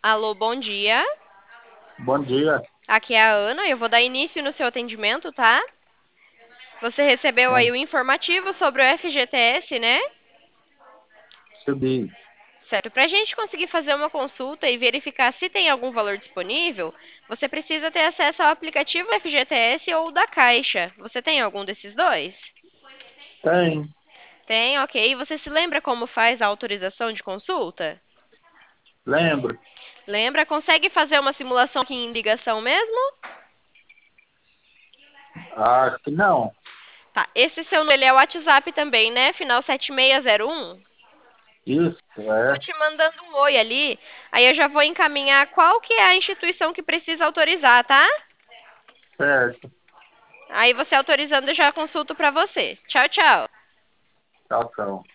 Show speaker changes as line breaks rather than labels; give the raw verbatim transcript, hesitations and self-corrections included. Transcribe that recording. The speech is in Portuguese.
Alô, bom dia.
Bom dia.
Aqui é a Ana, eu vou dar início no seu atendimento, tá? Você recebeu
Ah,
aí o informativo sobre o F G T S, né?
Subi.
Certo. Para a gente conseguir fazer uma consulta e verificar se tem algum valor disponível, você precisa ter acesso ao aplicativo F G T S ou da Caixa. Você tem algum desses dois?
Tem.
Tem, ok. Você se lembra como faz a autorização de consulta?
Lembro.
Lembra? Consegue fazer uma simulação aqui em ligação mesmo?
Acho que não.
Tá. Esse seu número ele é o WhatsApp também, né? Final sete seis zero um.
Isso,
Tô
é.
te mandando um oi ali. Aí eu já vou encaminhar qual que é a instituição que precisa autorizar, tá?
Certo.
Aí você autorizando, eu já consulto pra você. Tchau, tchau.
Tchau, tchau.